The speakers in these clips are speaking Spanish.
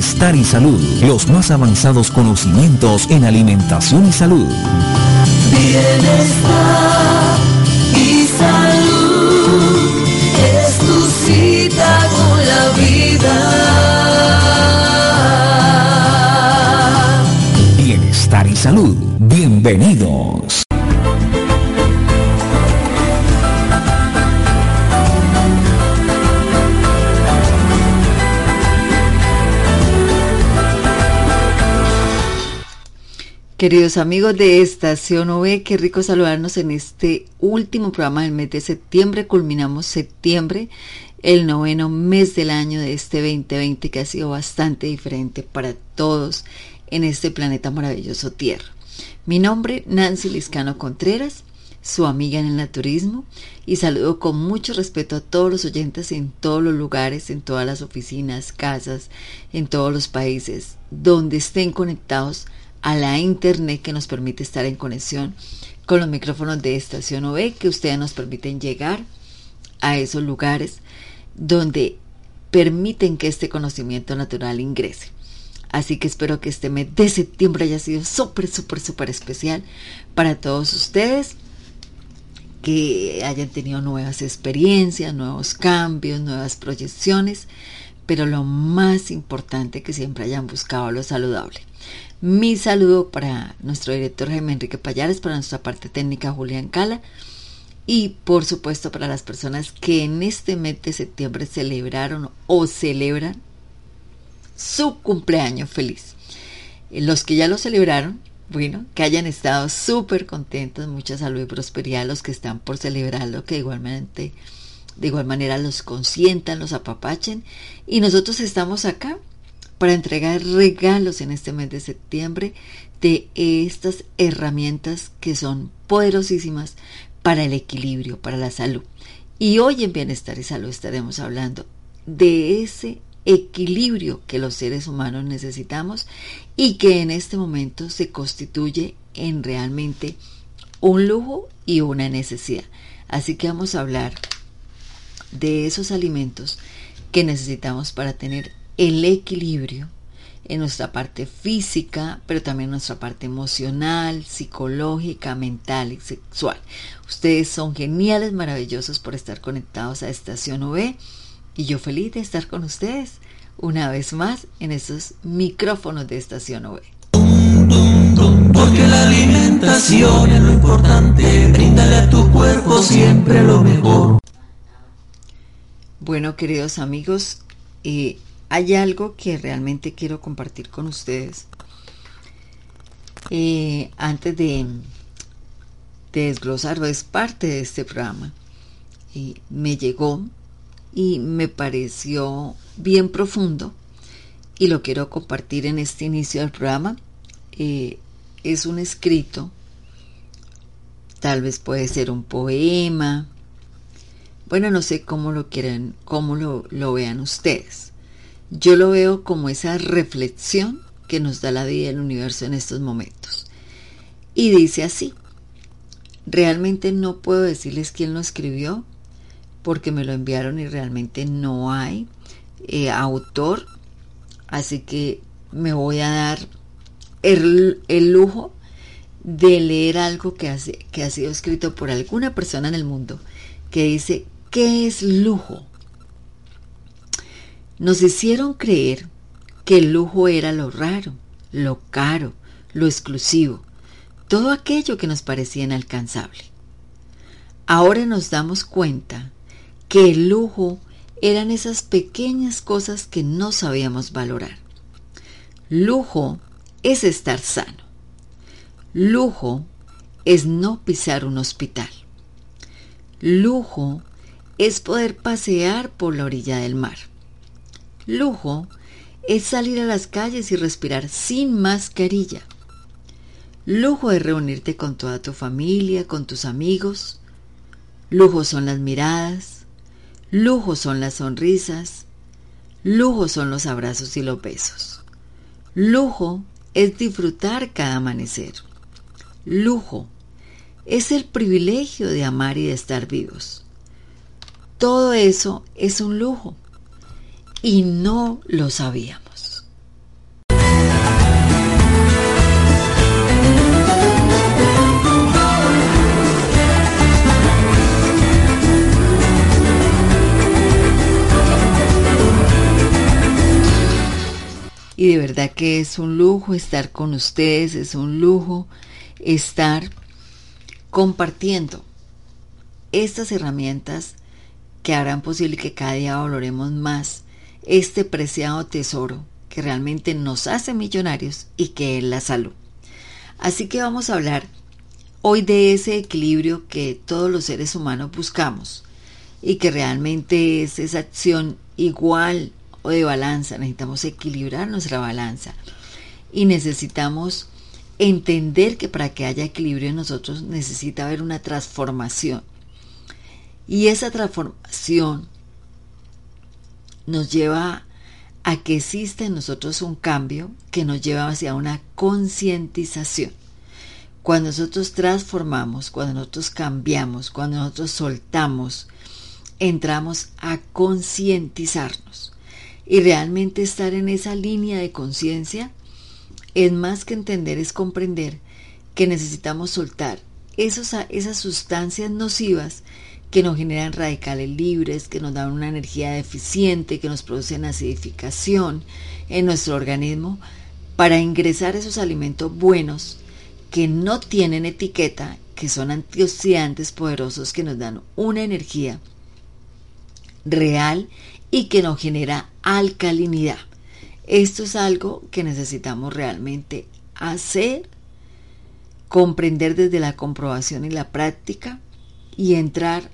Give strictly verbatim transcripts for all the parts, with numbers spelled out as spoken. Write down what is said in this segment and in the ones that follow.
Bienestar y Salud, los más avanzados conocimientos en alimentación y salud. Bienestar y salud es tu cita con la vida. Bienestar y Salud, bienvenidos. Queridos amigos de Estación O V, qué rico saludarnos en este último programa del mes de septiembre. Culminamos septiembre, el noveno mes del año de este veinte veinte, que ha sido bastante diferente para todos en este planeta maravilloso Tierra. Mi nombre, Nancy Liscano Contreras, su amiga en el naturismo, y saludo con mucho respeto a todos los oyentes en todos los lugares, en todas las oficinas, casas, en todos los países, donde estén conectados a la internet, que nos permite estar en conexión con los micrófonos de Estación O V, que ustedes nos permiten llegar a esos lugares donde permiten que este conocimiento natural ingrese. Así que espero que este mes de septiembre haya sido súper, súper, súper especial para todos ustedes, que hayan tenido nuevas experiencias, nuevos cambios, nuevas proyecciones, pero lo más importante, que siempre hayan buscado lo saludable. Mi saludo para nuestro director Jaime Enrique Payares, para nuestra parte técnica Julián Cala, y por supuesto para las personas que en este mes de septiembre celebraron o celebran su cumpleaños feliz. Los que ya lo celebraron, bueno, que hayan estado súper contentos, mucha salud y prosperidad. Los que están por celebrarlo, que igualmente, de igual manera los consientan, los apapachen, y nosotros estamos acá para entregar regalos en este mes de septiembre de estas herramientas que son poderosísimas para el equilibrio, para la salud. Y hoy en Bienestar y Salud estaremos hablando de ese equilibrio que los seres humanos necesitamos y que en este momento se constituye en realmente un lujo y una necesidad. Así que vamos a hablar de esos alimentos que necesitamos para tener el equilibrio en nuestra parte física, pero también en nuestra parte emocional, psicológica, mental y sexual. Ustedes son geniales, maravillosos por estar conectados a Estación O V, y yo feliz de estar con ustedes una vez más en esos micrófonos de Estación O V. Porque la alimentación es lo importante, bríndale a tu cuerpo siempre lo mejor. Bueno, queridos amigos, eh, hay algo que realmente quiero compartir con ustedes. Eh, antes de, de desglosarlo, es parte de este programa. Eh, me llegó y me pareció bien profundo y lo quiero compartir en este inicio del programa. Eh, es un escrito, tal vez puede ser un poema. Bueno, no sé cómo lo quieren, cómo lo, lo vean ustedes. Yo lo veo como esa reflexión que nos da la vida y el universo en estos momentos. Y dice así: realmente no puedo decirles quién lo escribió, porque me lo enviaron y realmente no hay eh, autor, así que me voy a dar el, el lujo de leer algo que, hace, que ha sido escrito por alguna persona en el mundo, que dice: ¿qué es lujo? Nos hicieron creer que el lujo era lo raro, lo caro, lo exclusivo, todo aquello que nos parecía inalcanzable. Ahora nos damos cuenta que el lujo eran esas pequeñas cosas que no sabíamos valorar. Lujo es estar sano. Lujo es no pisar un hospital. Lujo es poder pasear por la orilla del mar. Lujo es salir a las calles y respirar sin mascarilla. Lujo es reunirte con toda tu familia, con tus amigos. Lujo son las miradas. Lujo son las sonrisas. Lujo son los abrazos y los besos. Lujo es disfrutar cada amanecer. Lujo es el privilegio de amar y de estar vivos. Todo eso es un lujo y no lo sabíamos. Y de verdad que es un lujo estar con ustedes, es un lujo estar compartiendo estas herramientas que harán posible que cada día valoremos más este preciado tesoro que realmente nos hace millonarios y que es la salud. Así que vamos a hablar hoy de ese equilibrio que todos los seres humanos buscamos y que realmente es esa acción igual o de balanza. Necesitamos equilibrar nuestra balanza y necesitamos entender que para que haya equilibrio en nosotros necesita haber una transformación, y esa transformación nos lleva a que exista en nosotros un cambio que nos lleva hacia una concientización. Cuando nosotros transformamos, cuando nosotros cambiamos, cuando nosotros soltamos, entramos a concientizarnos, y realmente estar en esa línea de conciencia es más que entender, es comprender que necesitamos soltar esos, esas sustancias nocivas que nos generan radicales libres, que nos dan una energía deficiente, que nos producen acidificación en nuestro organismo, para ingresar esos alimentos buenos que no tienen etiqueta, que son antioxidantes poderosos, que nos dan una energía real y que nos genera alcalinidad. Esto es algo que necesitamos realmente hacer, comprender desde la comprobación y la práctica, y entrar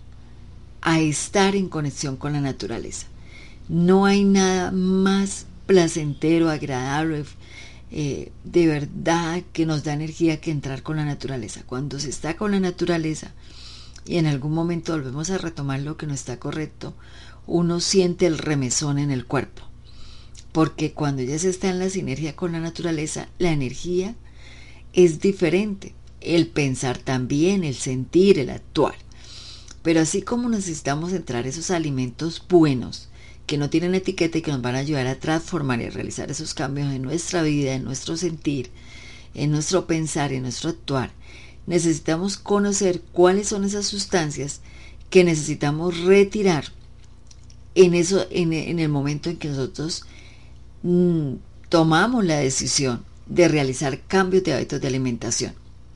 a estar en conexión con la naturaleza. No hay nada más placentero, agradable, eh, de verdad que nos da energía que entrar con la naturaleza. Cuando se está con la naturaleza y en algún momento volvemos a retomar lo que no está correcto, uno siente el remesón en el cuerpo, porque cuando ya se está en la sinergia con la naturaleza, la energía es diferente, el pensar también, el sentir, el actuar. Pero así como necesitamos entrar esos alimentos buenos que no tienen etiqueta y que nos van a ayudar a transformar y a realizar esos cambios en nuestra vida, en nuestro sentir, en nuestro pensar, en nuestro actuar, necesitamos conocer cuáles son esas sustancias que necesitamos retirar en, eso, en, en el momento en que nosotros mmm, tomamos la decisión de realizar cambios de hábitos de alimentación.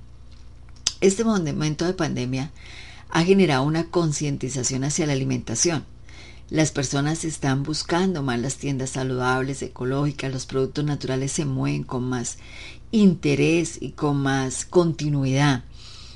Este momento de pandemia ha generado una concientización hacia la alimentación. Las personas están buscando más las tiendas saludables, ecológicas, los productos naturales se mueven con más interés y con más continuidad.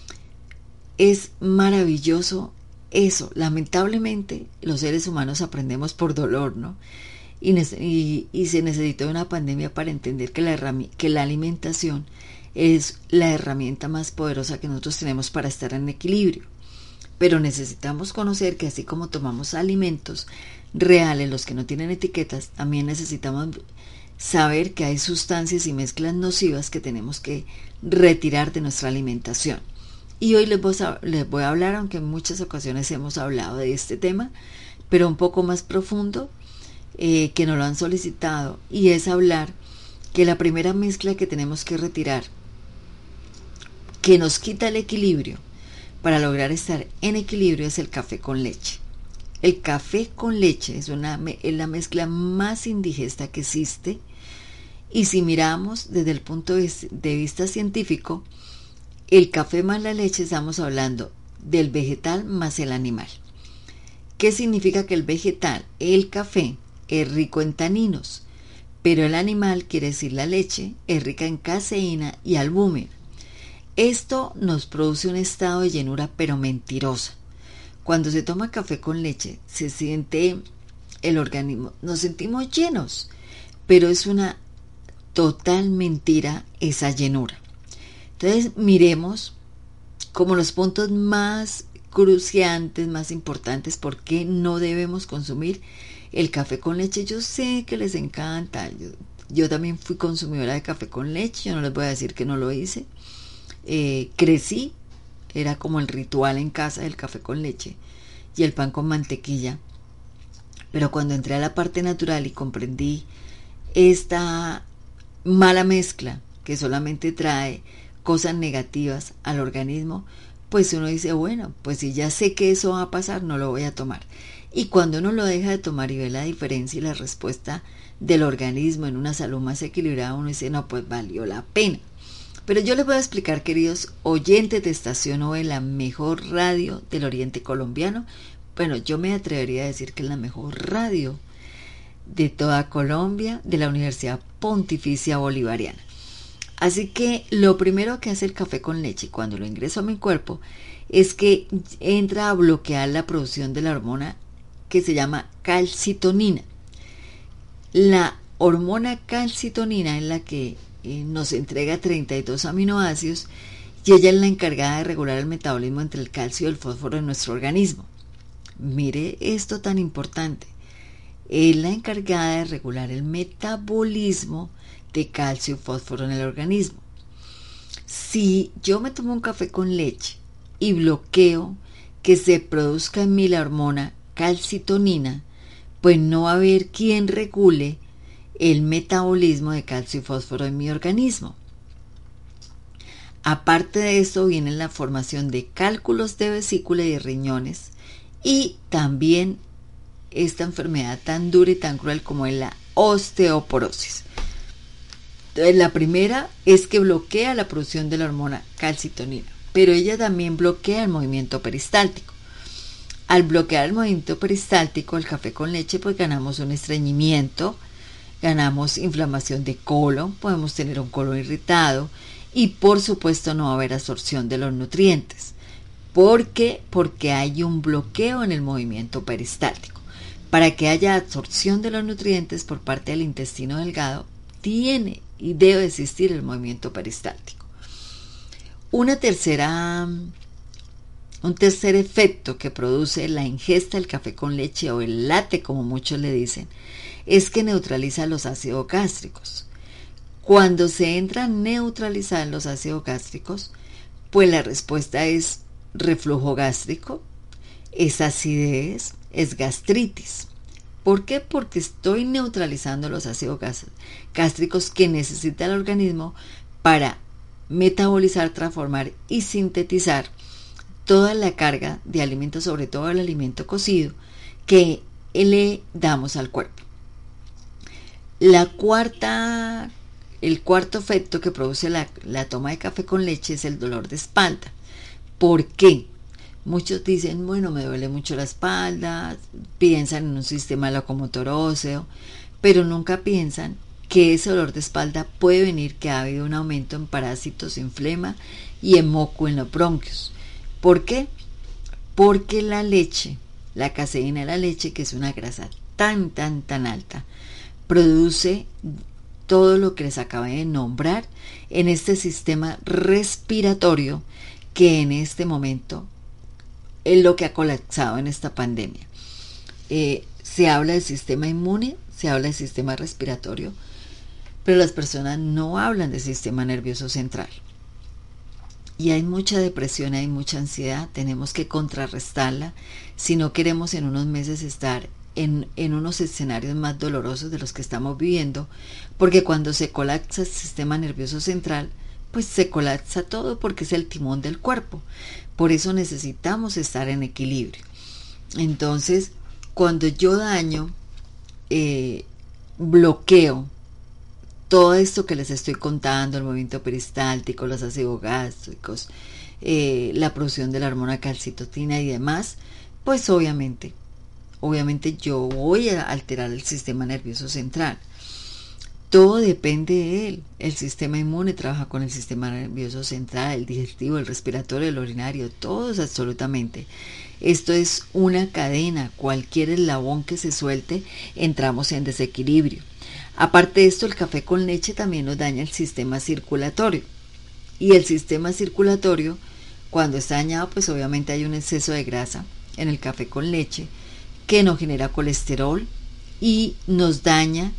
Es maravilloso eso. Lamentablemente, los seres humanos aprendemos por dolor, ¿no? Y, y, y se necesitó una pandemia para entender que la, que la alimentación es la herramienta más poderosa que nosotros tenemos para estar en equilibrio. Pero necesitamos conocer que así como tomamos alimentos reales, los que no tienen etiquetas, también necesitamos saber que hay sustancias y mezclas nocivas que tenemos que retirar de nuestra alimentación. Y hoy les voy a, les voy a hablar, aunque en muchas ocasiones hemos hablado de este tema, pero un poco más profundo, eh, que nos lo han solicitado, y es hablar que la primera mezcla que tenemos que retirar, que nos quita el equilibrio, para lograr estar en equilibrio, es el café con leche. El café con leche es, una, es la mezcla más indigesta que existe, y si miramos desde el punto de vista científico, el café más la leche, estamos hablando del vegetal más el animal. ¿Qué significa? Que el vegetal, el café, es rico en taninos, pero el animal, quiere decir la leche, es rica en caseína y albúmina. Esto nos produce un estado de llenura, pero mentirosa. Cuando se toma café con leche, se siente el organismo, nos sentimos llenos, pero es una total mentira esa llenura. Entonces miremos como los puntos más cruciantes, más importantes, por qué no debemos consumir el café con leche. Yo sé que les encanta, yo, yo también fui consumidora de café con leche, yo no les voy a decir que no lo hice. Eh, crecí, era como el ritual en casa del café con leche y el pan con mantequilla, pero cuando entré a la parte natural y comprendí esta mala mezcla que solamente trae cosas negativas al organismo, pues uno dice, bueno, pues si ya sé que eso va a pasar, no lo voy a tomar. Y cuando uno lo deja de tomar y ve la diferencia y la respuesta del organismo en una salud más equilibrada, uno dice, no, pues valió la pena. Pero yo les voy a explicar, queridos oyentes de Estación O V, la mejor radio del oriente colombiano. Bueno, yo me atrevería a decir que es la mejor radio de toda Colombia, de la Universidad Pontificia Bolivariana. Así que lo primero que hace el café con leche cuando lo ingreso a mi cuerpo es que entra a bloquear la producción de la hormona que se llama calcitonina. La hormona calcitonina es la que eh, nos entrega treinta y dos aminoácidos y ella es la encargada de regular el metabolismo entre el calcio y el fósforo en nuestro organismo. Mire esto tan importante. Es la encargada de regular el metabolismo de calcio y fósforo en el organismo. Si yo me tomo un café con leche y bloqueo que se produzca en mí la hormona calcitonina, pues no va a haber quien regule el metabolismo de calcio y fósforo en mi organismo. Aparte de esto viene la formación de cálculos de vesícula y de riñones y también esta enfermedad tan dura y tan cruel como es la osteoporosis. Entonces, la primera es que bloquea la producción de la hormona calcitonina, pero ella también bloquea el movimiento peristáltico. Al bloquear el movimiento peristáltico, el café con leche, pues ganamos un estreñimiento, ganamos inflamación de colon, podemos tener un colon irritado y por supuesto no va a haber absorción de los nutrientes. ¿Por qué? Porque hay un bloqueo en el movimiento peristáltico. Para que haya absorción de los nutrientes por parte del intestino delgado, tiene y debe existir el movimiento peristáltico. Una tercera, un tercer efecto que produce la ingesta del café con leche o el latte, como muchos le dicen, es que neutraliza los ácidos gástricos. Cuando se entra a neutralizar los ácidos gástricos, pues la respuesta es reflujo gástrico, es acidez, es gastritis. ¿Por qué? Porque estoy neutralizando los ácidos gástricos que necesita el organismo para metabolizar, transformar y sintetizar toda la carga de alimentos, sobre todo el alimento cocido, que le damos al cuerpo. La cuarta, el cuarto efecto que produce la, la toma de café con leche es el dolor de espalda. ¿Por qué? Muchos dicen, bueno, me duele mucho la espalda, piensan en un sistema locomotor óseo, pero nunca piensan que ese dolor de espalda puede venir que ha habido un aumento en parásitos, en flema y en moco en los bronquios. ¿Por qué? Porque la leche, la caseína de la leche, que es una grasa tan, tan, tan alta, produce todo lo que les acabé de nombrar en este sistema respiratorio que en este momento es lo que ha colapsado en esta pandemia. Eh, se habla del sistema inmune, se habla del sistema respiratorio, pero las personas no hablan del sistema nervioso central. Y hay mucha depresión, hay mucha ansiedad, tenemos que contrarrestarla si no queremos en unos meses estar en, en unos escenarios más dolorosos de los que estamos viviendo, porque cuando se colapsa el sistema nervioso central, pues se colapsa todo porque es el timón del cuerpo. Por eso necesitamos estar en equilibrio. Entonces, cuando yo daño, eh, bloqueo todo esto que les estoy contando, el movimiento peristáltico, los ácidos gástricos, eh, la producción de la hormona calcitonina y demás, pues obviamente, obviamente yo voy a alterar el sistema nervioso central. Todo depende de él. El sistema inmune trabaja con el sistema nervioso central, el digestivo, el respiratorio, el urinario, todos absolutamente. Esto es una cadena. Cualquier eslabón que se suelte, entramos en desequilibrio. Aparte de esto, el café con leche también nos daña el sistema circulatorio. Y el sistema circulatorio, cuando está dañado, pues obviamente hay un exceso de grasa en el café con leche que nos genera colesterol y nos daña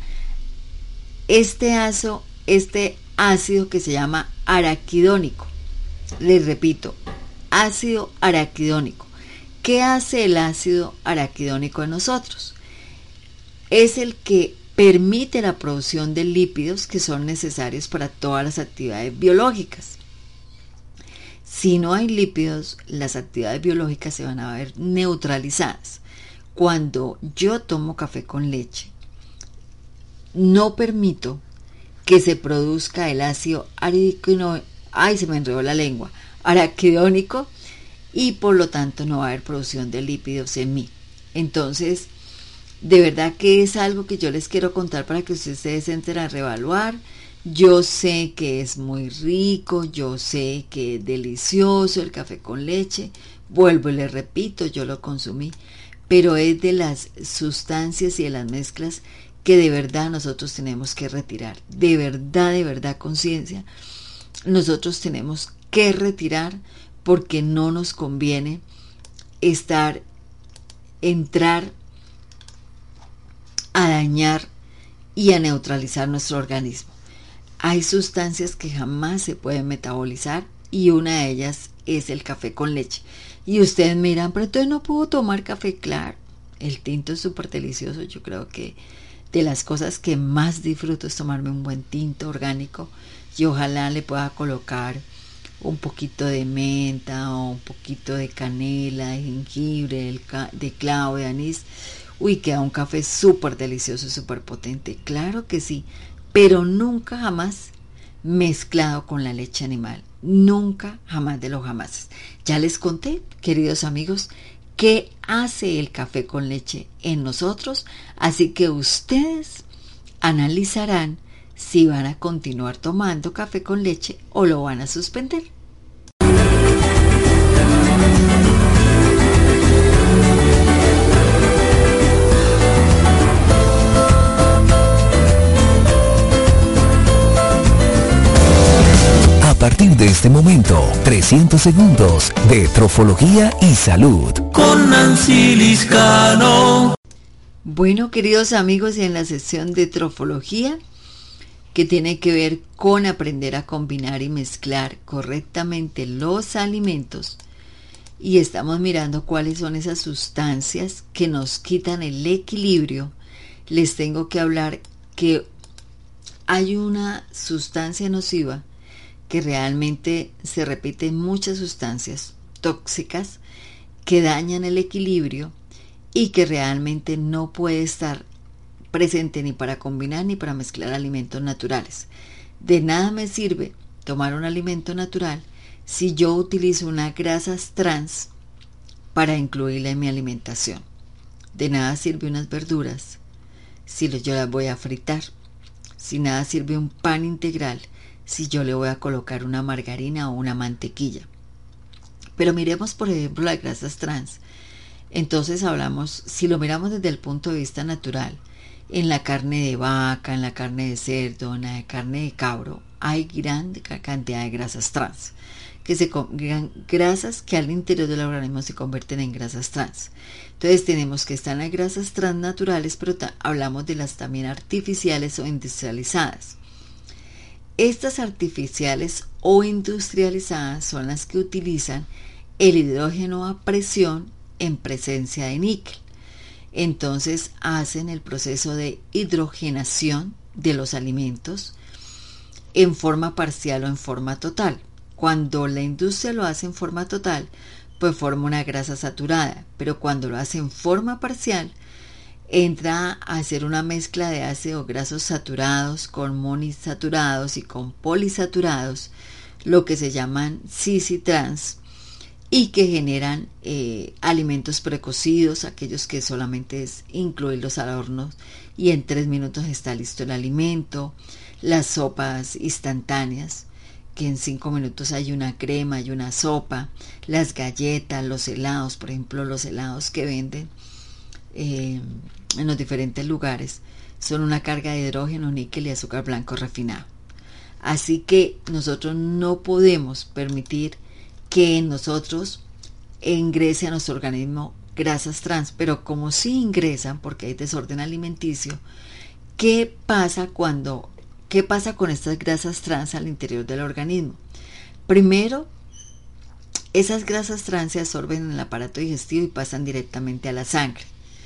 este ácido, este ácido que se llama araquidónico. Les repito, ácido araquidónico. ¿Qué hace el ácido araquidónico en nosotros? Es el que permite la producción de lípidos que son necesarios para todas las actividades biológicas. Si no hay lípidos, las actividades biológicas se van a ver neutralizadas. Cuando yo tomo café con leche, no permito que se produzca el ácido araquidónico, ay, se me enredó la lengua, araquidónico, y por lo tanto no va a haber producción de lípidos en mí. Entonces, de verdad que es algo que yo les quiero contar para que ustedes se entren a reevaluar. Yo sé que es muy rico, yo sé que es delicioso el café con leche, vuelvo y les repito, yo lo consumí, pero es de las sustancias y de las mezclas que de verdad nosotros tenemos que retirar, de verdad, de verdad, conciencia, nosotros tenemos que retirar porque no nos conviene estar, entrar a dañar y a neutralizar nuestro organismo. Hay sustancias que jamás se pueden metabolizar y una de ellas es el café con leche. Y ustedes me dirán, pero entonces no puedo tomar café. Claro, el tinto es súper delicioso. Yo creo que de las cosas que más disfruto es tomarme un buen tinto orgánico y ojalá le pueda colocar un poquito de menta o un poquito de canela, de jengibre, de clavo, de anís. Uy, queda un café súper delicioso y súper potente. Claro que sí, pero nunca jamás mezclado con la leche animal. Nunca, jamás de los jamases. Ya les conté, queridos amigos, qué hace el café con leche en nosotros, así que ustedes analizarán si van a continuar tomando café con leche o lo van a suspender. A partir de este momento, trescientos segundos de trofología y salud. Con Nancy Liscano. Bueno, queridos amigos, y en la sección de trofología, que tiene que ver con aprender a combinar y mezclar correctamente los alimentos, y estamos mirando cuáles son esas sustancias que nos quitan el equilibrio, les tengo que hablar que hay una sustancia nociva que realmente se repite en muchas sustancias tóxicas que dañan el equilibrio y que realmente no puede estar presente ni para combinar ni para mezclar alimentos naturales. De nada me sirve tomar un alimento natural si yo utilizo unas grasas trans para incluirla en mi alimentación. De nada sirve unas verduras si yo las voy a fritar. Si nada sirve un pan integral si yo le voy a colocar una margarina o una mantequilla. Pero miremos, por ejemplo, las grasas trans. Entonces hablamos, si lo miramos desde el punto de vista natural, en la carne de vaca, en la carne de cerdo, en la carne de cabro, hay gran cantidad de grasas trans, que se grasas que al interior del organismo se convierten en grasas trans. Entonces tenemos que están las grasas trans naturales, pero hablamos de las también artificiales o industrializadas. Estas artificiales o industrializadas son las que utilizan el hidrógeno a presión en presencia de níquel. Entonces hacen el proceso de hidrogenación de los alimentos en forma parcial o en forma total. Cuando la industria lo hace en forma total, pues forma una grasa saturada, pero cuando lo hace en forma parcial, entra a hacer una mezcla de ácidos grasos saturados con monoinsaturados y con polisaturados, lo que se llaman cis y trans, y que generan eh, alimentos precocidos, aquellos que solamente es incluirlos al horno y en tres minutos está listo el alimento, las sopas instantáneas, que en cinco minutos hay una crema, hay una sopa, las galletas, los helados, por ejemplo los helados que venden eh, en los diferentes lugares, son una carga de hidrógeno, níquel y azúcar blanco refinado. Así que nosotros no podemos permitir que en nosotros ingrese a nuestro organismo grasas trans, pero como sí ingresan, porque hay desorden alimenticio, ¿qué pasa cuando, qué pasa con estas grasas trans al interior del organismo? Primero, esas grasas trans se absorben en el aparato digestivo y pasan directamente a la sangre.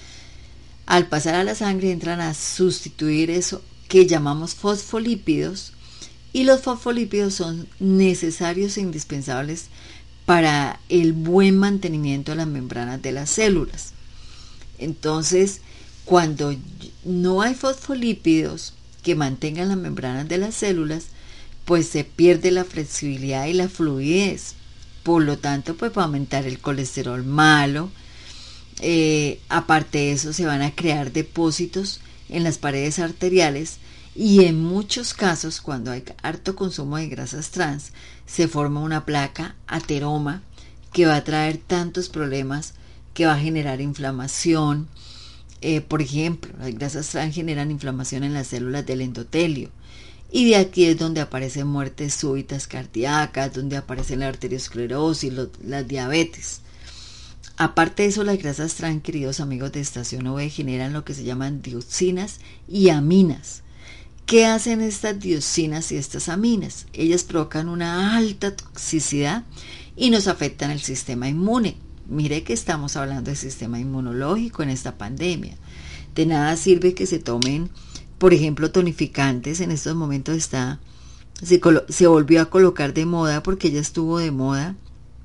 Al pasar a la sangre entran a sustituir eso que llamamos fosfolípidos, Y los fosfolípidos son necesarios e indispensables para el buen mantenimiento de las membranas de las células. Entonces, cuando no hay fosfolípidos que mantengan las membranas de las células, pues se pierde la flexibilidad y la fluidez. Por lo tanto, pues va a aumentar el colesterol malo. Eh, aparte de eso, se van a crear depósitos en las paredes arteriales y en muchos casos, cuando hay harto consumo de grasas trans, se forma una placa ateroma que va a traer tantos problemas, que va a generar inflamación. Eh, por ejemplo, las grasas trans generan inflamación en las células del endotelio. Y de aquí es donde aparecen muertes súbitas cardíacas, donde aparece la arteriosclerosis, lo, la diabetes. Aparte de eso, las grasas trans, queridos amigos de Estación O V, generan lo que se llaman dioxinas y aminas. ¿Qué hacen estas dioxinas y estas aminas? Ellas provocan una alta toxicidad y nos afectan el sistema inmune. Mire que estamos hablando del sistema inmunológico en esta pandemia. De nada sirve que se tomen, por ejemplo, tonificantes. En estos momentos está, se, se volvió a colocar de moda, porque ya estuvo de moda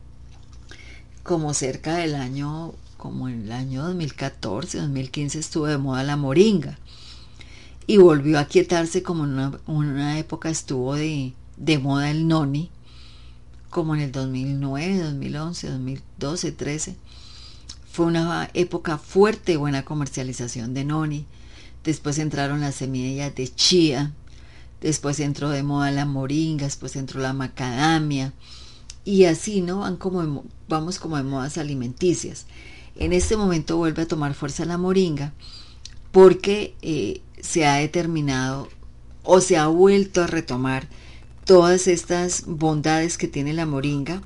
como cerca del año, como en el año dos mil catorce, dos mil quince estuvo de moda la moringa. Y volvió a quietarse, como en una, una época estuvo de, de moda el noni, como en el dos mil nueve, dos mil once, dos mil doce, trece. Fue una época fuerte, buena comercialización de noni. Después entraron las semillas de chía, después entró de moda la moringa, después entró la macadamia, y así, ¿no? Van como, vamos como de modas alimenticias. En este momento vuelve a tomar fuerza la moringa, porque eh, se ha determinado o se ha vuelto a retomar todas estas bondades que tiene la moringa,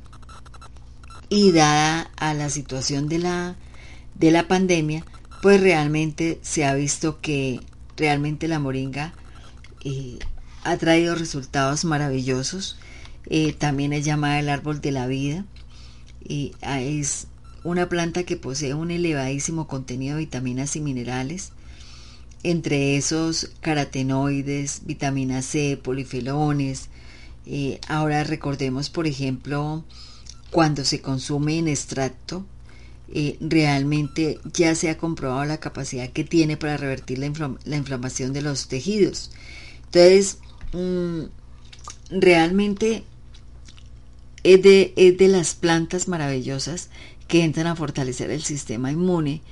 y dada a la situación de la, de la pandemia, pues realmente se ha visto que realmente la moringa eh, ha traído resultados maravillosos. Eh, también es llamada el árbol de la vida, y es una planta que posee un elevadísimo contenido de vitaminas y minerales, entre esos carotenoides, vitamina C, polifenoles. Eh, ahora recordemos, por ejemplo, cuando se consume en extracto, eh, realmente ya se ha comprobado la capacidad que tiene para revertir la, inflam- la inflamación de los tejidos. Entonces, mmm, realmente es de, es de las plantas maravillosas que entran a fortalecer el sistema inmune.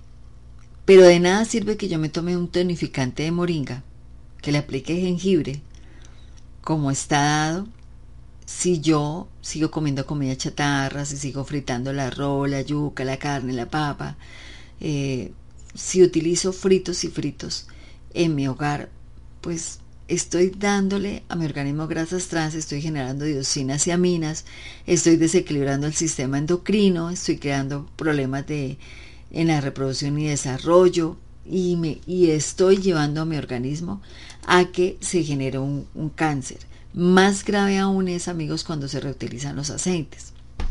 Pero de nada sirve que yo me tome un tonificante de moringa, que le aplique jengibre, como está dado, si yo sigo comiendo comida chatarra, si sigo fritando el arroz, la yuca, la carne, la papa, eh, si utilizo fritos y fritos en mi hogar, pues estoy dándole a mi organismo grasas trans, estoy generando dioxinas y aminas, estoy desequilibrando el sistema endocrino, estoy creando problemas de en la reproducción y desarrollo, y, me, y estoy llevando a mi organismo a que se genere un, un cáncer. Más grave aún es, amigos, cuando se reutilizan los aceites.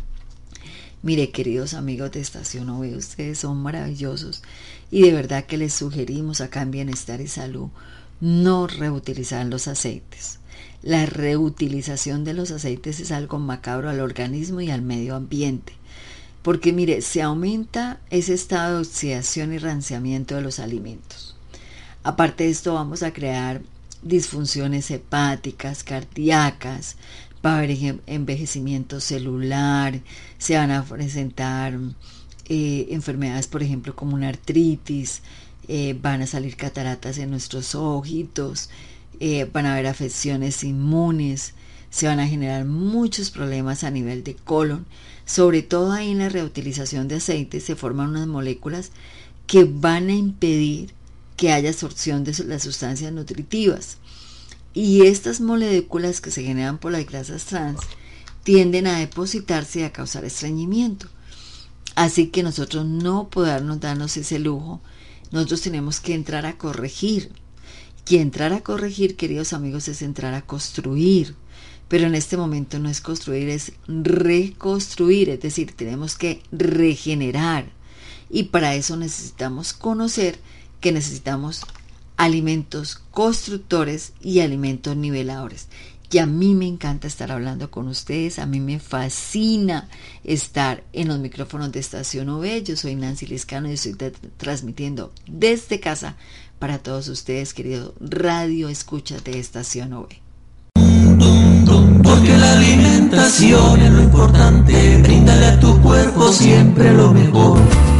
Mire, queridos amigos de Estación O V, ustedes son maravillosos, y de verdad que les sugerimos acá en Bienestar y Salud no reutilizar los aceites. La reutilización de los aceites es algo macabro al organismo y al medio ambiente, porque mire, se aumenta ese estado de oxidación y ranciamiento de los alimentos. Aparte de esto, vamos a crear disfunciones hepáticas, cardíacas, va a haber envejecimiento celular, se van a presentar eh, enfermedades, por ejemplo, como una artritis, eh, van a salir cataratas en nuestros ojitos, eh, van a haber afecciones inmunes, se van a generar muchos problemas a nivel de colon. Sobre todo ahí en la reutilización de aceites se forman unas moléculas que van a impedir que haya absorción de las sustancias nutritivas. Y estas moléculas que se generan por las grasas trans tienden a depositarse y a causar estreñimiento. Así que nosotros no podemos darnos ese lujo. Nosotros tenemos que entrar a corregir. Y entrar a corregir, queridos amigos, es entrar a construir. Pero en este momento no es construir, es reconstruir, es decir, tenemos que regenerar. Y para eso necesitamos conocer que necesitamos alimentos constructores y alimentos niveladores. que a mí me encanta estar hablando con ustedes, a mí me fascina estar en los micrófonos de Estación V. Yo soy Nancy Liscano y estoy t- transmitiendo desde casa para todos ustedes, queridos radio escuchas de Estación V. Porque la alimentación es lo importante, bríndale a tu cuerpo siempre lo mejor.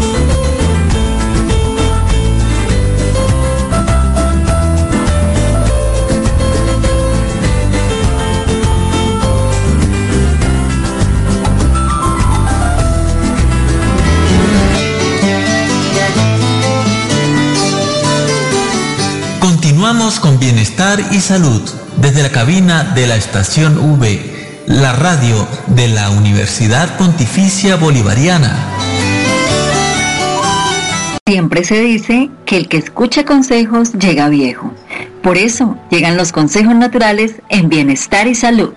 Continuamos con Bienestar y Salud desde la cabina de la Estación V, la radio de la Universidad Pontificia Bolivariana. Siempre se dice que el que escucha consejos llega viejo. Por eso llegan los consejos naturales en Bienestar y Salud.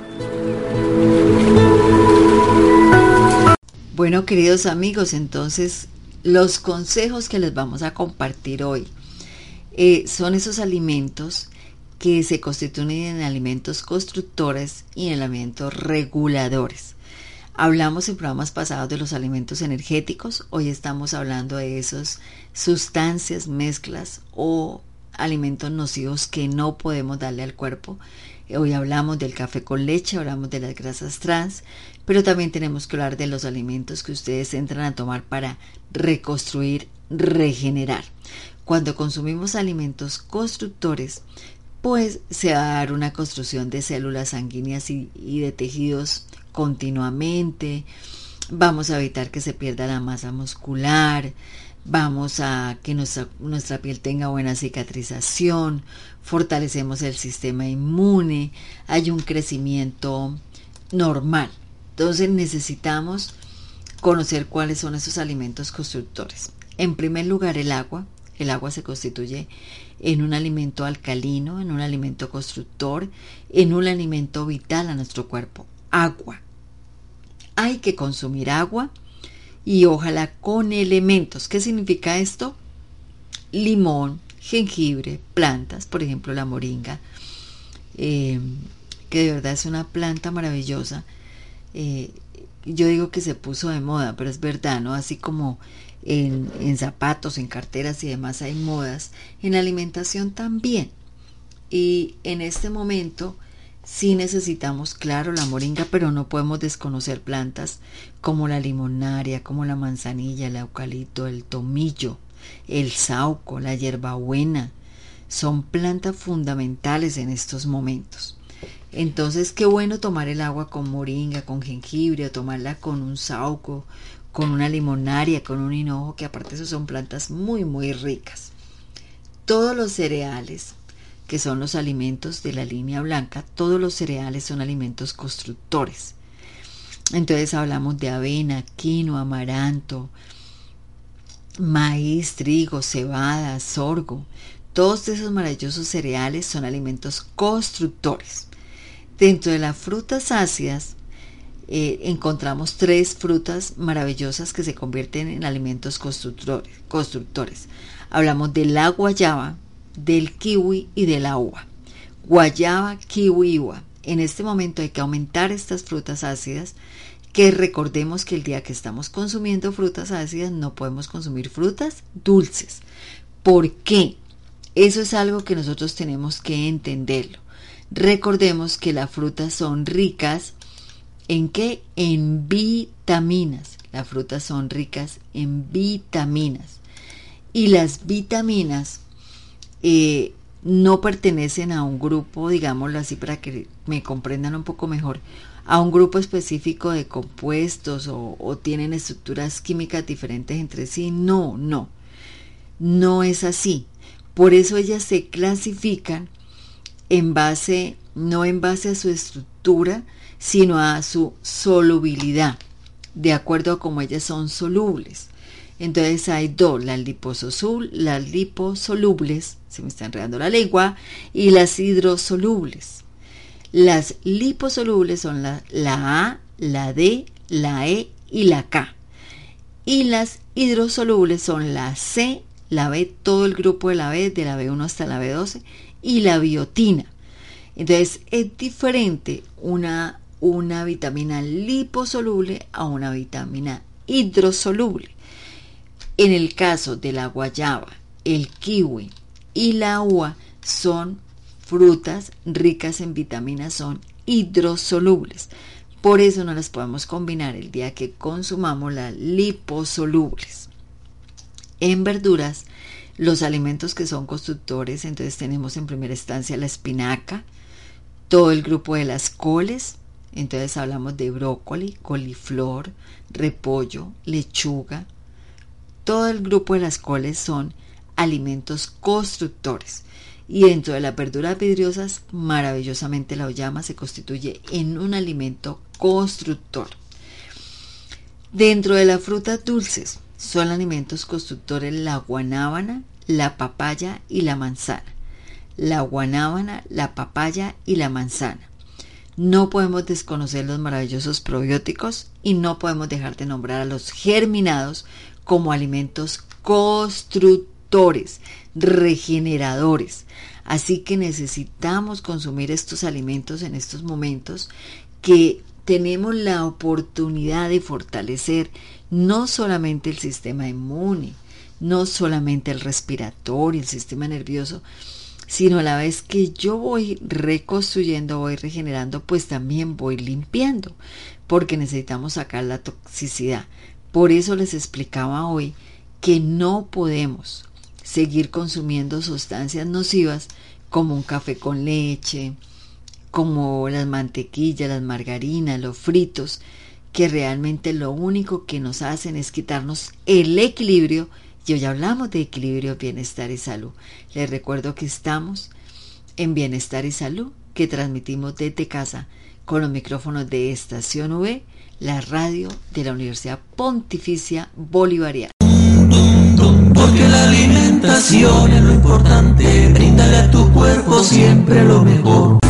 Bueno, queridos amigos, entonces los consejos que les vamos a compartir hoy eh, son esos alimentos que se constituyen en alimentos constructores y en alimentos reguladores. Hablamos en programas pasados de los alimentos energéticos, hoy estamos hablando de esas sustancias, mezclas o alimentos nocivos que no podemos darle al cuerpo. Hoy hablamos del café con leche, hablamos de las grasas trans, pero también tenemos que hablar de los alimentos que ustedes entran a tomar para reconstruir, regenerar. Cuando consumimos alimentos constructores, pues se va a dar una construcción de células sanguíneas y, y de tejidos continuamente. Vamos a evitar que se pierda la masa muscular, vamos a que nuestra, nuestra piel tenga buena cicatrización, fortalecemos el sistema inmune, hay un crecimiento normal. Entonces necesitamos conocer cuáles son esos alimentos constructores. En primer lugar, el agua. El agua se constituye en un alimento alcalino, en un alimento constructor, en un alimento vital a nuestro cuerpo. Agua. Hay que consumir agua y ojalá con elementos. ¿Qué significa esto? Limón, jengibre, plantas, por ejemplo la moringa, eh, que de verdad es una planta maravillosa. Eh, yo digo que se puso de moda, pero es verdad, ¿no? Así como En, en zapatos, en carteras y demás hay modas, en alimentación también. Y en este momento sí necesitamos, claro, la moringa, pero no podemos desconocer plantas como la limonaria, como la manzanilla, el eucalipto, el tomillo, el sauco, la hierbabuena. Son plantas fundamentales en estos momentos. Entonces, qué bueno tomar el agua con moringa, con jengibre, o tomarla con un sauco, con una limonaria, con un hinojo, que aparte eso son plantas muy muy ricas. Todos los cereales, que son los alimentos de la línea blanca, todos los cereales son alimentos constructores. Entonces hablamos de avena, quinoa, amaranto, maíz, trigo, cebada, sorgo. Todos esos maravillosos cereales son alimentos constructores. Dentro de las frutas ácidas, Eh, encontramos tres frutas maravillosas que se convierten en alimentos constructores, constructores. Hablamos de la guayaba, del kiwi y de la uva. Guayaba, kiwi y uva. En este momento hay que aumentar estas frutas ácidas, que recordemos que el día que estamos consumiendo frutas ácidas no podemos consumir frutas dulces. ¿Por qué? Eso es algo que nosotros tenemos que entenderlo. Recordemos que las frutas son ricas ¿en qué? En vitaminas. Las frutas son ricas en vitaminas. Y las vitaminas eh, no pertenecen a un grupo, digámoslo así para que me comprendan un poco mejor, a un grupo específico de compuestos o, o tienen estructuras químicas diferentes entre sí. No, no. No es así. Por eso ellas se clasifican en base, no en base a su estructura, sino a su solubilidad, de acuerdo a cómo ellas son solubles. Entonces hay dos, las, lipososul, las liposolubles, se me está enredando la lengua, y las hidrosolubles. Las liposolubles son la, la A, la D, la E y la K. Y las hidrosolubles son la C, la B, todo el grupo de la B, de la B uno hasta la B doce, y la biotina. Entonces es diferente una, una vitamina liposoluble a una vitamina hidrosoluble. En el caso de la guayaba, el kiwi y la uva son frutas ricas en vitaminas, son hidrosolubles. Por eso no las podemos combinar el día que consumamos las liposolubles. En verduras, los alimentos que son constructores, entonces tenemos en primera instancia la espinaca, todo el grupo de las coles, entonces hablamos de brócoli, coliflor, repollo, lechuga. Todo el grupo de las coles son alimentos constructores. Y dentro de las verduras vidriosas, maravillosamente la auyama se constituye en un alimento constructor. Dentro de las frutas dulces son alimentos constructores la guanábana, la papaya y la manzana. La guanábana, la papaya y la manzana. No podemos desconocer los maravillosos probióticos y no podemos dejar de nombrar a los germinados como alimentos constructores, regeneradores. Así que necesitamos consumir estos alimentos en estos momentos que tenemos la oportunidad de fortalecer no solamente el sistema inmune, no solamente el respiratorio, el sistema nervioso, sino a la vez que yo voy reconstruyendo, voy regenerando, pues también voy limpiando, porque necesitamos sacar la toxicidad. Por eso les explicaba hoy que no podemos seguir consumiendo sustancias nocivas como un café con leche, como las mantequillas, las margarinas, los fritos, que realmente lo único que nos hacen es quitarnos el equilibrio. Y hoy hablamos de equilibrio, bienestar y salud. Les recuerdo que estamos en Bienestar y Salud, que transmitimos desde casa con los micrófonos de Estación V, la radio de la Universidad Pontificia Bolivariana. Porque la alimentación es lo importante, bríndale a tu cuerpo siempre lo mejor.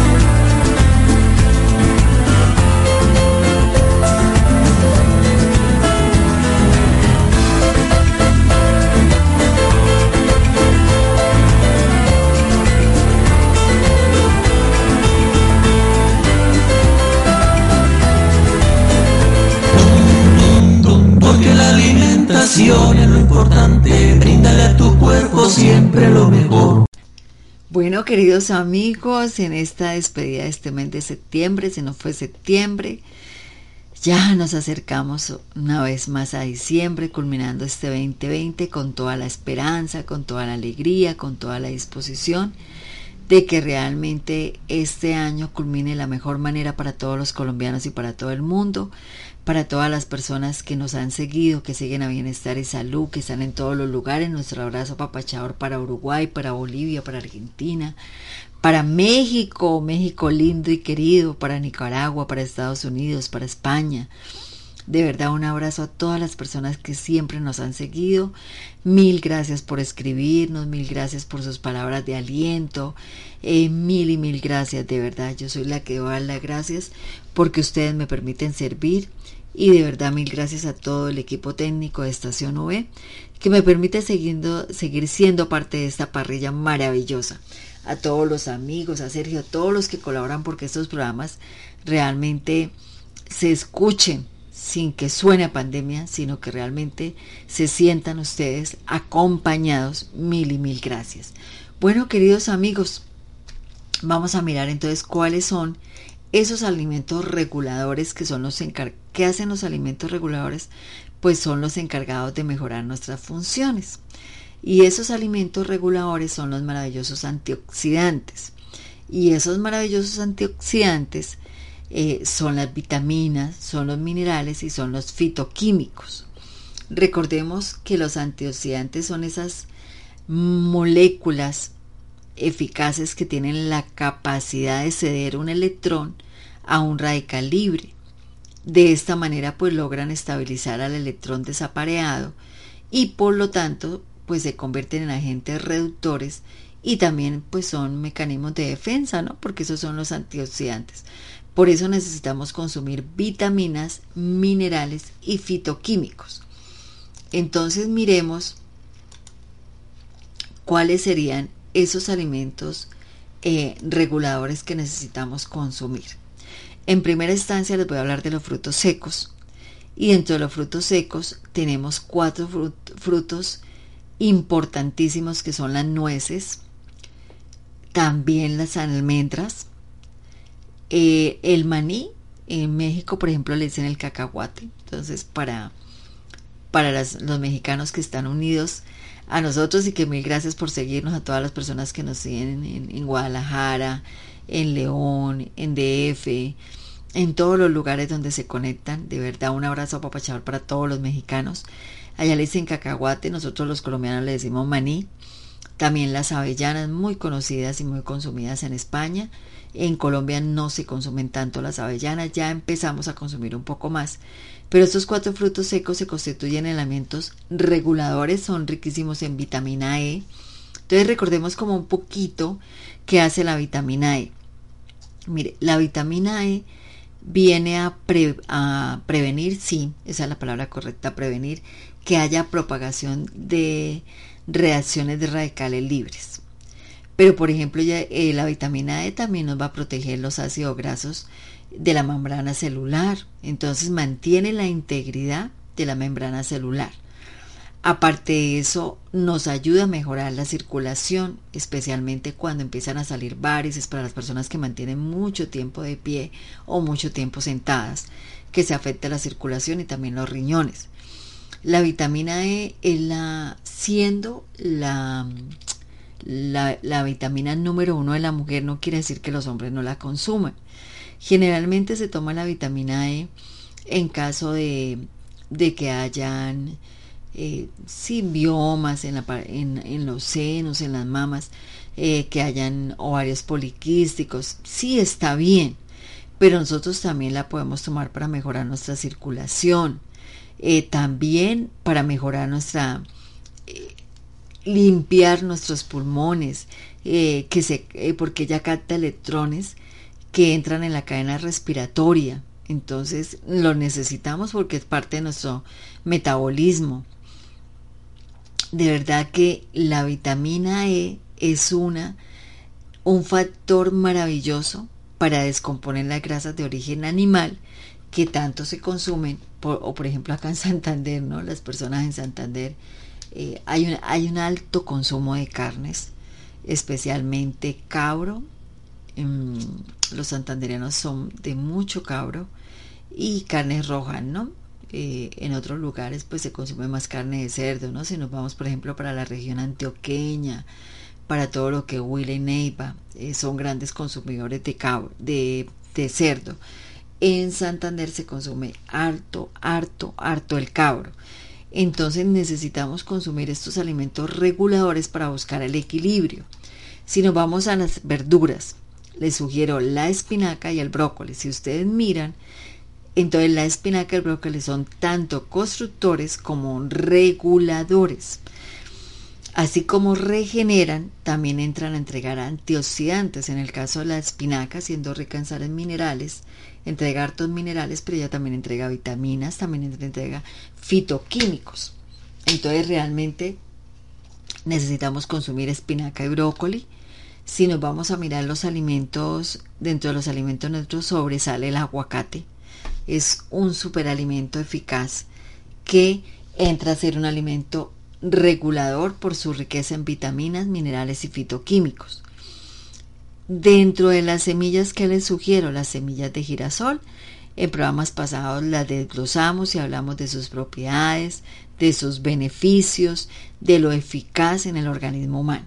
Es lo importante, bríndale a tu cuerpo siempre lo mejor. Bueno, queridos amigos, en esta despedida de este mes de septiembre, se nos fue septiembre, ya nos acercamos una vez más a diciembre, culminando este veinte veinte con toda la esperanza, con toda la alegría, con toda la disposición de que realmente este año culmine de la mejor manera para todos los colombianos y para todo el mundo, para todas las personas que nos han seguido, que siguen a Bienestar y Salud, que están en todos los lugares. Nuestro abrazo apapachador para Uruguay, para Bolivia, para Argentina, para México, México lindo y querido, para Nicaragua, para Estados Unidos, para España. De verdad, un abrazo a todas las personas que siempre nos han seguido. Mil gracias por escribirnos, mil gracias por sus palabras de aliento, eh, mil y mil gracias, de verdad. Yo soy la que debo dar las gracias porque ustedes me permiten servir. Y de verdad, mil gracias a todo el equipo técnico de Estación V que me permite siguiendo, seguir siendo parte de esta parrilla maravillosa. A todos los amigos, a Sergio, a todos los que colaboran porque estos programas realmente se escuchen sin que suene a pandemia, sino que realmente se sientan ustedes acompañados. Mil y mil gracias. Bueno, queridos amigos, vamos a mirar entonces cuáles son esos alimentos reguladores que son los encargados. ¿Qué hacen los alimentos reguladores? Pues son los encargados de mejorar nuestras funciones. Y esos alimentos reguladores son los maravillosos antioxidantes. Y esos maravillosos antioxidantes eh, son las vitaminas, son los minerales y son los fitoquímicos. Recordemos que los antioxidantes son esas moléculas eficaces que tienen la capacidad de ceder un electrón a un radical libre. De esta manera pues logran estabilizar al electrón desapareado y por lo tanto pues se convierten en agentes reductores y también pues son mecanismos de defensa, ¿no? Porque esos son los antioxidantes. Por eso necesitamos consumir vitaminas, minerales y fitoquímicos. Entonces miremos cuáles serían esos alimentos eh, reguladores que necesitamos consumir. En primera instancia les voy a hablar de los frutos secos. Y dentro de los frutos secos tenemos cuatro frut- frutos importantísimos que son las nueces, también las almendras, eh, el maní. En México, por ejemplo, le dicen el cacahuate. Entonces, para, para las, los mexicanos que están unidos a nosotros, y que mil gracias por seguirnos, a todas las personas que nos siguen en, en Guadalajara, en León, en D F, en todos los lugares donde se conectan. De verdad, un abrazo apapachador para todos los mexicanos. Allá le dicen cacahuate, nosotros los colombianos le decimos maní. También las avellanas, muy conocidas y muy consumidas en España. En Colombia no se consumen tanto las avellanas, ya empezamos a consumir un poco más. Pero estos cuatro frutos secos se constituyen en elementos reguladores, son riquísimos en vitamina E. Entonces recordemos como un poquito qué hace la vitamina E. Mire, la vitamina E viene a, pre, a prevenir, sí, esa es la palabra correcta, prevenir que haya propagación de reacciones de radicales libres. Pero por ejemplo, ya, eh, la vitamina E también nos va a proteger los ácidos grasos de la membrana celular. Entonces mantiene la integridad de la membrana celular. Aparte de eso, nos ayuda a mejorar la circulación, especialmente cuando empiezan a salir varices para las personas que mantienen mucho tiempo de pie o mucho tiempo sentadas, que se afecta la circulación y también los riñones. La vitamina E es la, siendo la, la, la vitamina número uno de la mujer, no quiere decir que los hombres no la consuman. Generalmente se toma la vitamina E en caso de, de que hayan eh, simbiomas en, la, en, en los senos, en las mamas, eh, que hayan ovarios poliquísticos. Sí, está bien, pero nosotros también la podemos tomar para mejorar nuestra circulación. Eh, también para mejorar nuestra, eh, limpiar nuestros pulmones, eh, que se, eh, porque ella capta electrones que entran en la cadena respiratoria. Entonces lo necesitamos porque es parte de nuestro metabolismo. De verdad que la vitamina E es una, un factor maravilloso para descomponer las grasas de origen animal que tanto se consumen. Por, o por ejemplo acá en Santander, ¿no? Las personas en Santander, eh, hay, un, hay un alto consumo de carnes, especialmente cabro. Um, los santandereanos son de mucho cabro y carnes rojas, ¿no? Eh, en otros lugares pues se consume más carne de cerdo, ¿no? Si nos vamos por ejemplo para la región antioqueña, para todo lo que Huila y Neiva, eh, son grandes consumidores de cabro, de, de cerdo. En Santander se consume harto, harto, harto el cabro. Entonces necesitamos consumir estos alimentos reguladores para buscar el equilibrio. Si nos vamos a las verduras, les sugiero la espinaca y el brócoli. Si ustedes miran, entonces la espinaca y el brócoli son tanto constructores como reguladores. Así como regeneran, también entran a entregar antioxidantes. En el caso de la espinaca, siendo rica en sales minerales, entrega hartos minerales, pero ella también entrega vitaminas, también entrega fitoquímicos. Entonces realmente necesitamos consumir espinaca y brócoli. Si nos vamos a mirar los alimentos, dentro de los alimentos nuestros sobresale el aguacate. Es un superalimento eficaz que entra a ser un alimento regulador por su riqueza en vitaminas, minerales y fitoquímicos. Dentro de las semillas que les sugiero, las semillas de girasol, en programas pasados las desglosamos y hablamos de sus propiedades, de sus beneficios, de lo eficaz en el organismo humano.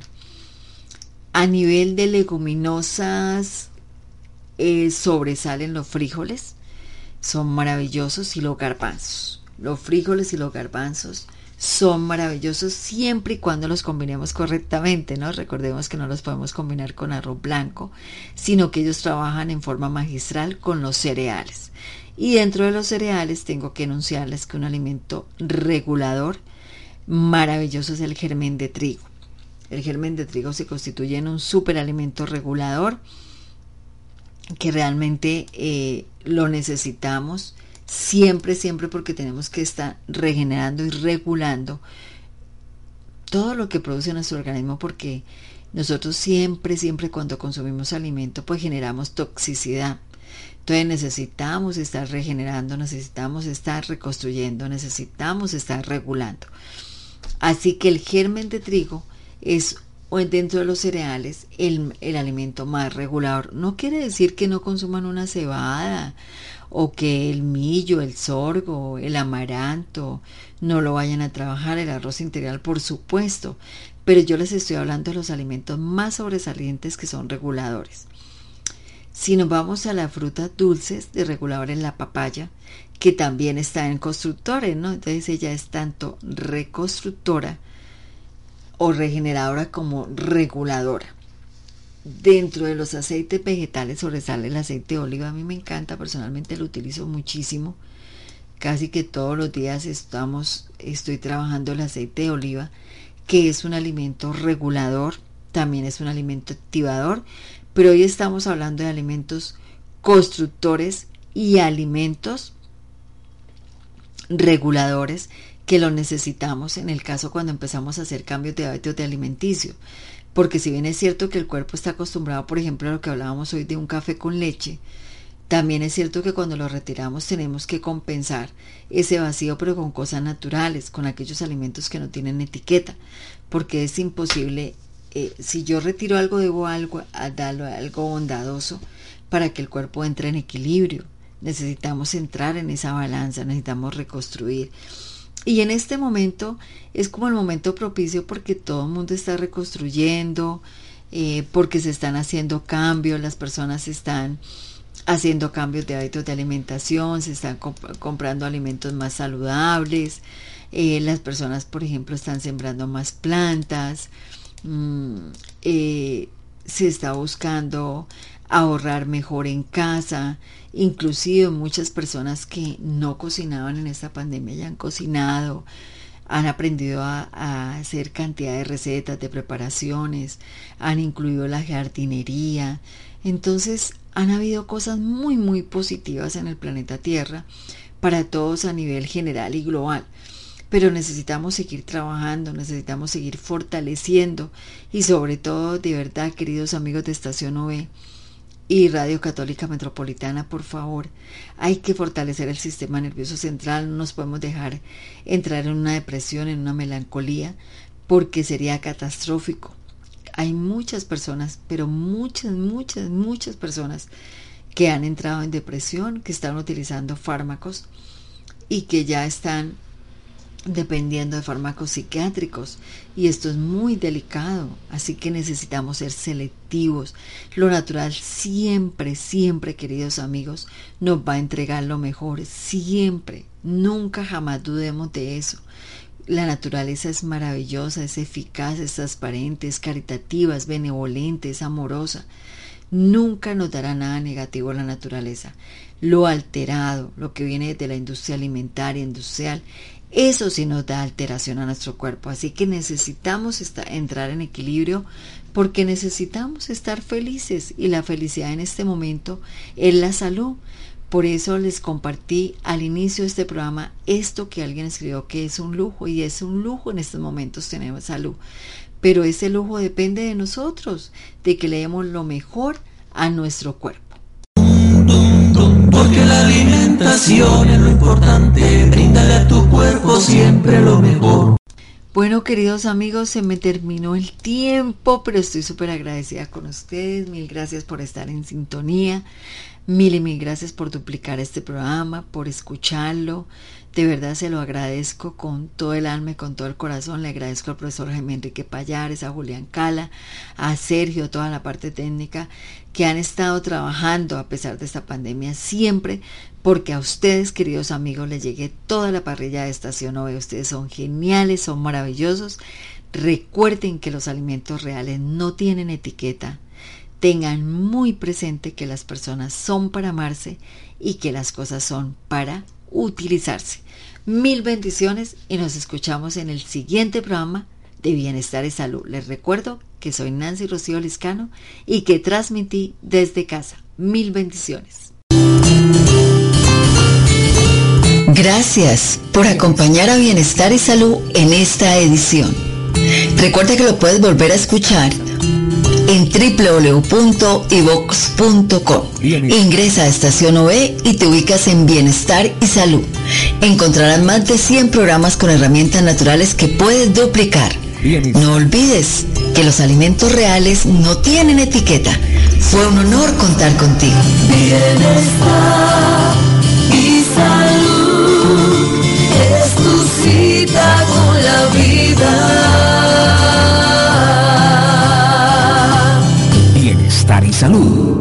A nivel de leguminosas, eh, sobresalen los frijoles, son maravillosos, y los garbanzos. Los frijoles y los garbanzos son maravillosos siempre y cuando los combinemos correctamente, ¿no? Recordemos que no los podemos combinar con arroz blanco, sino que ellos trabajan en forma magistral con los cereales. Y dentro de los cereales tengo que enunciarles que un alimento regulador maravilloso es el germen de trigo. El germen de trigo se constituye en un superalimento regulador que realmente eh, lo necesitamos siempre, siempre, porque tenemos que estar regenerando y regulando todo lo que produce nuestro organismo, porque Nosotros siempre, siempre cuando consumimos alimento, pues generamos toxicidad. Entonces necesitamos estar regenerando, necesitamos estar reconstruyendo, necesitamos estar regulando. Así que el germen de trigo es, dentro de los cereales, el, el alimento más regulador. No quiere decir que no consuman una cebada, o que el millo, el sorgo, el amaranto no lo vayan a trabajar, el arroz integral, por supuesto, pero yo les estoy hablando de los alimentos más sobresalientes que son reguladores. Si nos vamos a las frutas dulces, de reguladores, la papaya, que también está en constructores, ¿no? Entonces ella es tanto reconstructora o regeneradora como reguladora. Dentro de los aceites vegetales sobresale el aceite de oliva. A mí me encanta, personalmente lo utilizo muchísimo. Casi que todos los días estamos, estoy trabajando el aceite de oliva, que es un alimento regulador, también es un alimento activador, pero hoy estamos hablando de alimentos constructores y alimentos reguladores que lo necesitamos en el caso cuando empezamos a hacer cambios de hábitos de alimenticio. Porque si bien es cierto que el cuerpo está acostumbrado, por ejemplo, a lo que hablábamos hoy de un café con leche, también es cierto que cuando lo retiramos tenemos que compensar ese vacío, pero con cosas naturales, con aquellos alimentos que no tienen etiqueta, porque es imposible, eh, si yo retiro algo, debo algo, a darlo algo bondadoso para que el cuerpo entre en equilibrio. Necesitamos entrar en esa balanza, necesitamos reconstruir. Y en este momento es como el momento propicio porque todo el mundo está reconstruyendo, eh, porque se están haciendo cambios, las personas están haciendo cambios de hábitos de alimentación, se están comp- comprando alimentos más saludables, eh, las personas, por ejemplo, están sembrando más plantas, mmm, eh, se está buscando ahorrar mejor en casa. Inclusive muchas personas que no cocinaban en esta pandemia ya han cocinado, han aprendido a, a hacer cantidad de recetas, de preparaciones, han incluido la jardinería. Entonces han habido cosas muy muy positivas en el planeta Tierra para todos a nivel general y global. Pero necesitamos seguir trabajando, necesitamos seguir fortaleciendo y sobre todo, de verdad, queridos amigos de Estación O V y Radio Católica Metropolitana, por favor, hay que fortalecer el sistema nervioso central. No nos podemos dejar entrar en una depresión, en una melancolía, porque sería catastrófico. Hay muchas personas, pero muchas, muchas, muchas personas que han entrado en depresión, que están utilizando fármacos y que ya están dependiendo de fármacos psiquiátricos, y esto es muy delicado, así que necesitamos ser selectivos. Lo natural siempre, siempre, queridos amigos, nos va a entregar lo mejor, siempre, nunca jamás dudemos de eso. La naturaleza es maravillosa, es eficaz, es transparente, es caritativa, es benevolente, es amorosa. Nunca nos dará nada negativo la naturaleza. Lo alterado, lo que viene de la industria alimentaria, industrial, eso sí nos da alteración a nuestro cuerpo. Así que necesitamos estar, entrar en equilibrio, porque necesitamos estar felices, y la felicidad en este momento es la salud. Por eso les compartí al inicio de este programa esto que alguien escribió que es un lujo, y es un lujo en estos momentos tener salud. Pero ese lujo depende de nosotros, de que le demos lo mejor a nuestro cuerpo. Porque la alimentación es lo importante, bríndale a tu cuerpo siempre lo mejor. Bueno, queridos amigos, se me terminó el tiempo, pero estoy súper agradecida con ustedes. Mil gracias por estar en sintonía. Mil y mil gracias por duplicar este programa, por escucharlo. De verdad se lo agradezco con todo el alma y con todo el corazón. Le agradezco al profesor Jaime Enrique Payares, a Julián Cala, a Sergio, toda la parte técnica, que han estado trabajando a pesar de esta pandemia siempre, porque a ustedes, queridos amigos, les llegue toda la parrilla de Estación O V. Ustedes son geniales, son maravillosos. Recuerden que los alimentos reales no tienen etiqueta. Tengan muy presente que las personas son para amarse y que las cosas son para utilizarse. Mil bendiciones y nos escuchamos en el siguiente programa de Bienestar y Salud. Les recuerdo que soy Nancy Rocío Liscano y que transmití desde casa. Mil bendiciones. Gracias por acompañar a Bienestar y Salud en esta edición. Recuerda que lo puedes volver a escuchar en doble u doble u doble u punto ivox punto com. Ingresa a Estación O V y te ubicas en Bienestar y Salud. Encontrarás más de cien programas con herramientas naturales que puedes duplicar. No olvides que los alimentos reales no tienen etiqueta. Fue un honor contar contigo. Bienestar y salud es tu cita con la vida. Bienestar y salud.